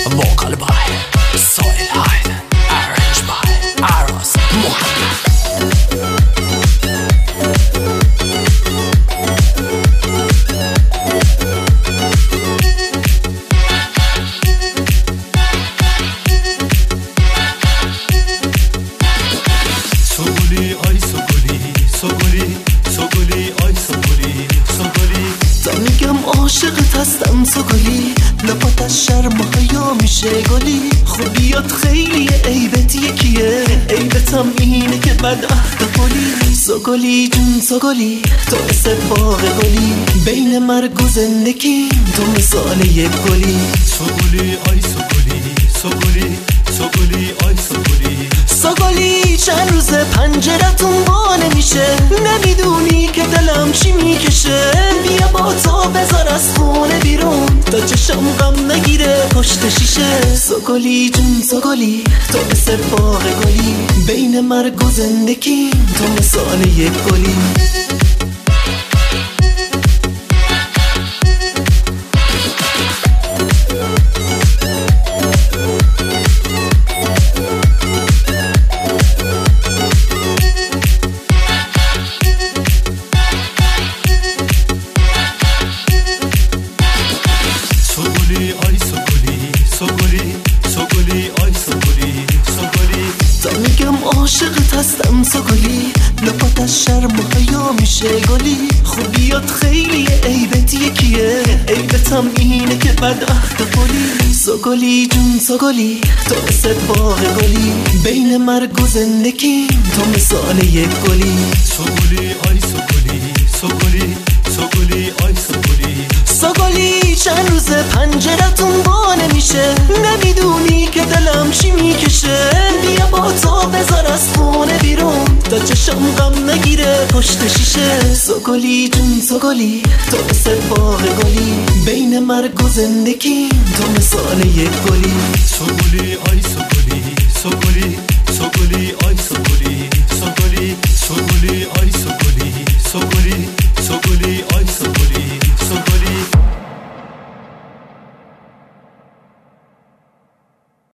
vocal by Soil Hide, arranged by Aros Muhammad. عاشقت هستم سوگلی لپات از شرم و حیا میشه گلی خوبیات خیلی عیبت یکیه عیبتم اینه که بد عهد قولی سوگلی جون سوگلی تو اتفاق گلی بین مرگ و زندگی تو مثال یک گلی سوگلی آی سوگلی سوگلی سوگلی آی سوگلی سوگلی چند روز پنجرتون با نمیشه نمیدونی که دلم چی میکشه بیا با تو بذار از خونه بیرون تا چشم غم نگیره پشت شیشه سوگلی جون سوگلی تو مثل باغ گلی بین مرگ و زندگی تو مثال یک گلی عاشقت هستم سوگلی لپات از شرم و حیا میشه گلی خوبیات خیلی عیبت یکیه عیبتم اینه که بد عهد قولی سوگلی جون سوگلی تو مثل باغ گلی بین مرگ و زندگی تو مثال یک گلی سوگلی آی سوگلی سوگلی سوگلی آی سوگلی سوگلی چند روز پنجرتون با نمیشه نمیدونی که دلم چی میکشه بیا با تو بذار از خونه بیرون تا چشم غم نگیره پشت شیشه سوگلی جون سوگلی تو مثل باغ گلی بین مرگ و زندگی تو مثال یک گلی سوگلی آی سوگلی سوگلی